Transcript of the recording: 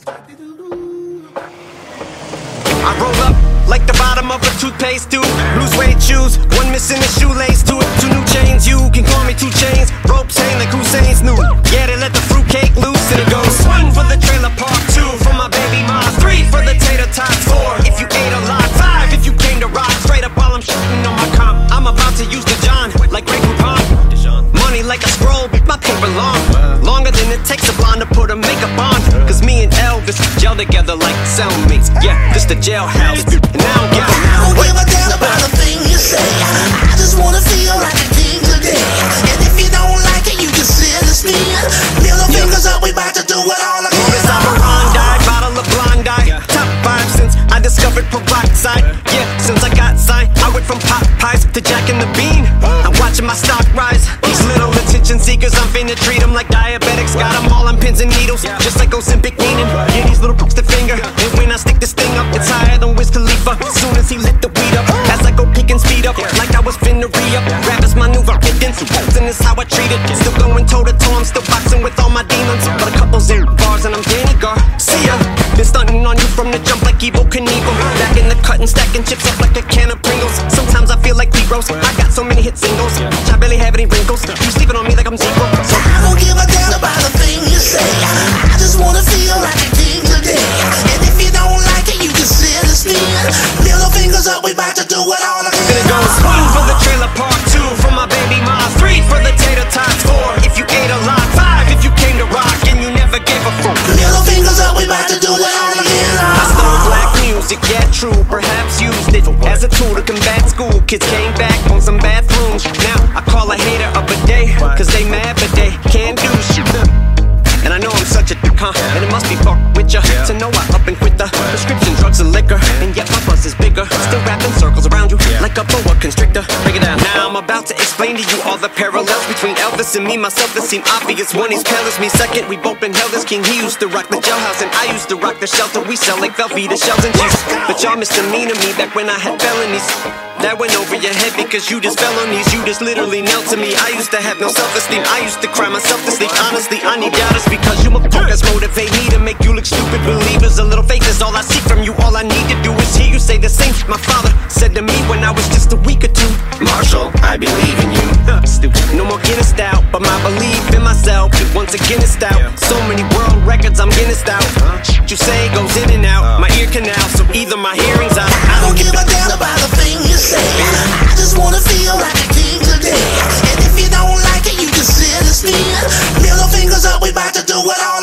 I roll up like the bottom of a toothpaste tube. Blue suede shoes, one missing a shoelace to it. 2 new chains, you can call me 2 chains. Ropes hang like Hussein's new. Yeah, they let the fruitcake loose and it goes 1 for the trailer park, 2 for my baby mom, 3 for the tater tots, 4 if you ate a lot, 5 if you came to rock. Straight up while I'm shitting on my comp. I'm about to use the John like Grey Poupon. Money like a scroll, my paper long. Longer than it takes a blonde to put a makeup on. Cause me and Elvis gel together like cellmates. Yeah, this the jailhouse. And now I'm getting I don't give a damn about the thing you say. I just wanna feel like a king today. And if you don't like it, you can sit and spin. Middle fingers up, we about to do it all again. It's a Rondie, bottle of Blondie. Top 5 since I discovered peroxide. Yeah, since I got signed, I went from Popeyes to Jack and the Bean. I'm watching my stock rise. These little attention seekers, I'm finna treat them like diabetics. Got them all on pins and needles, just like Ozempic meaning. Yeah, these little pokes the finger. And when I stick this thing up, it's higher than Wiz Khalifa. Soon as he lit the weed up, as I go peek and speed up, like I was finna re-up. Rap is my new evidence, and it's how I treat it. Still going toe to toe, I'm still boxing with all my demons. But a couple zero bars and I'm Danny Garcia. Been stunting on you from the jump like Evel Knievel. Back in the cut and stacking chips up like a can of Pringles. Sometimes I feel like P-Rose, I got so many hit singles. I barely have any wrinkles. You sleeping on me like I'm zero. So I don't give a damn about the thing you say. I just wanna feel like a king today. And if you don't like it, you can sit and spin. Middle fingers up, we about to do it all then again. it goes 1 for the trailer park, 2 for my baby mom, 3 for the tater tots, 4 if you ate a lot, 5 if you came to rock and you never gave a fuck. Middle fingers up, we about to do it all again. I stole black music, yeah true, perhaps used it as a tool to combat school. Kids came back on some bathrooms. Now I call a hater up a day, cause they mad but they can't do shit. And I know I'm such a dick, huh? And it must be fuck with ya to know I up and quit the prescription drugs and liquor. And yet my buzz is bigger, still wrapping circles around you like a boa constrictor. Break it down. Now I'm about to explain to you all the parallels between Elvis and me, myself that seem obvious. One, he's pale as me. Second, we both been held as king. He used to rock the jailhouse and I used to rock the shelter. We sell like Velveeta shells and cheese. But y'all misdemeanor me back when I had felonies. That went over your head because you just fell on these. You just literally knelt to me. I used to have no self-esteem. I used to cry myself to sleep. Honestly, I need doubters because you motherfuckers motivate me to make you look stupid. Believers, a little faith is all I seek from you. All I need to do is hear you say the same shit my father said to me when I was just a week or 2. Marshall, I believe in you. Stupid. No more Guinness out, but my belief in myself once again is stout. So many world records, I'm Guinness out. Shit you say goes in and out my ear canal, so either my hearing's out. I don't give a damn about the thing you say. I just wanna feel like a king today. And if you don't like it, you can sit and spin. Middle fingers up, we about to do it all